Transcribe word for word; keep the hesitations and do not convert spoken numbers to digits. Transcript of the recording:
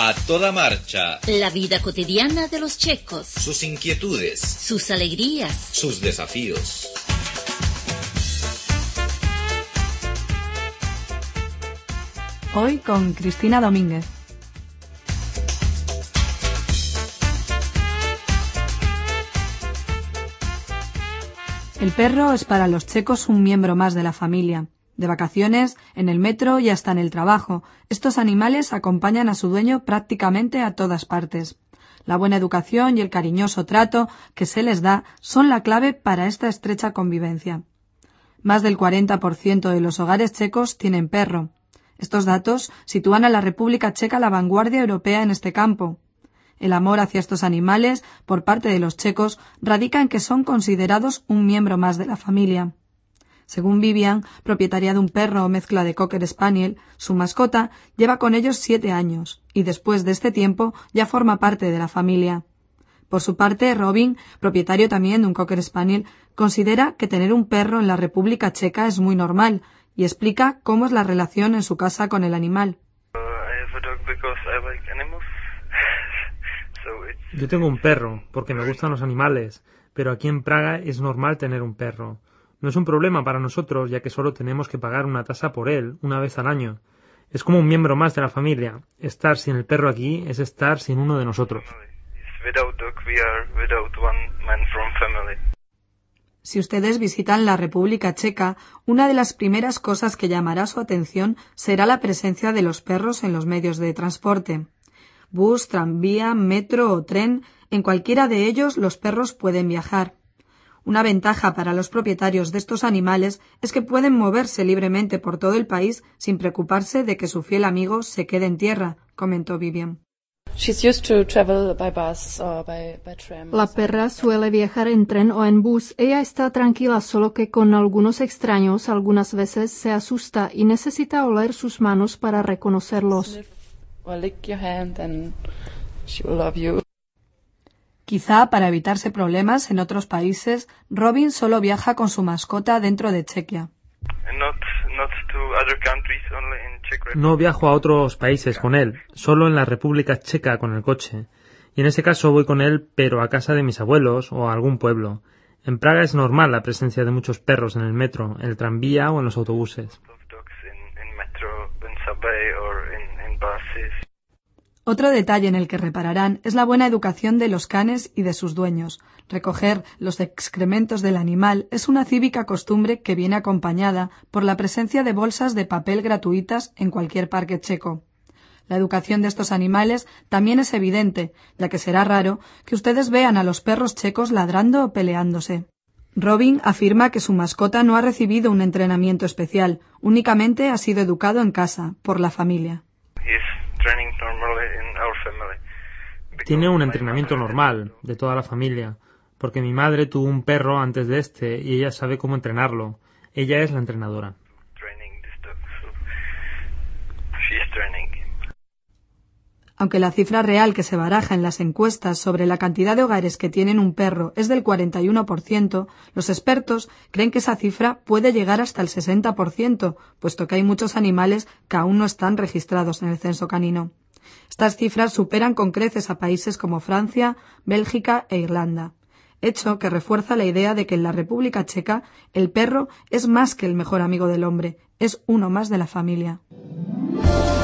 A toda marcha. La vida cotidiana de los checos. Sus inquietudes. Sus alegrías. Sus desafíos. Hoy con Cristina Domínguez. El perro es para los checos un miembro más de la familia. De vacaciones, en el metro y hasta en el trabajo, estos animales acompañan a su dueño prácticamente a todas partes. La buena educación y el cariñoso trato que se les da son la clave para esta estrecha convivencia. Más del cuarenta por ciento de los hogares checos tienen perro. Estos datos sitúan a la República Checa a la vanguardia europea en este campo. El amor hacia estos animales, por parte de los checos, radica en que son considerados un miembro más de la familia. Según Vivian, propietaria de un perro o mezcla de Cocker Spaniel, su mascota lleva con ellos siete años, y después de este tiempo ya forma parte de la familia. Por su parte, Robin, propietario también de un Cocker Spaniel, considera que tener un perro en la República Checa es muy normal, y explica cómo es la relación en su casa con el animal. Yo tengo un perro, porque me gustan los animales, pero aquí en Praga es normal tener un perro. No es un problema para nosotros, ya que solo tenemos que pagar una tasa por él, una vez al año. Es como un miembro más de la familia. Estar sin el perro aquí es estar sin uno de nosotros. Si ustedes visitan la República Checa, una de las primeras cosas que llamará su atención será la presencia de los perros en los medios de transporte. Bus, tranvía, metro o tren, en cualquiera de ellos los perros pueden viajar. Una ventaja para los propietarios de estos animales es que pueden moverse libremente por todo el país sin preocuparse de que su fiel amigo se quede en tierra, comentó Vivian. La perra suele viajar en tren o en bus. Ella está tranquila, solo que con algunos extraños algunas veces se asusta y necesita oler sus manos para reconocerlos. Quizá para evitarse problemas en otros países, Robin solo viaja con su mascota dentro de Chequia. No viajo a otros países con él, solo en la República Checa con el coche. Y en ese caso voy con él, pero a casa de mis abuelos o a algún pueblo. En Praga es normal la presencia de muchos perros en el metro, en el tranvía o en los autobuses. Otro detalle en el que repararán es la buena educación de los canes y de sus dueños. Recoger los excrementos del animal es una cívica costumbre que viene acompañada por la presencia de bolsas de papel gratuitas en cualquier parque checo. La educación de estos animales también es evidente, ya que será raro que ustedes vean a los perros checos ladrando o peleándose. Robin afirma que su mascota no ha recibido un entrenamiento especial, únicamente ha sido educado en casa, por la familia. Tiene un entrenamiento normal, de toda la familia, porque mi madre tuvo un perro antes de este y ella sabe cómo entrenarlo. Ella es la entrenadora. Aunque la cifra real que se baraja en las encuestas sobre la cantidad de hogares que tienen un perro es del cuarenta y uno por ciento, los expertos creen que esa cifra puede llegar hasta el sesenta por ciento, puesto que hay muchos animales que aún no están registrados en el censo canino. Estas cifras superan con creces a países como Francia, Bélgica e Irlanda, hecho que refuerza la idea de que en la República Checa el perro es más que el mejor amigo del hombre, es uno más de la familia.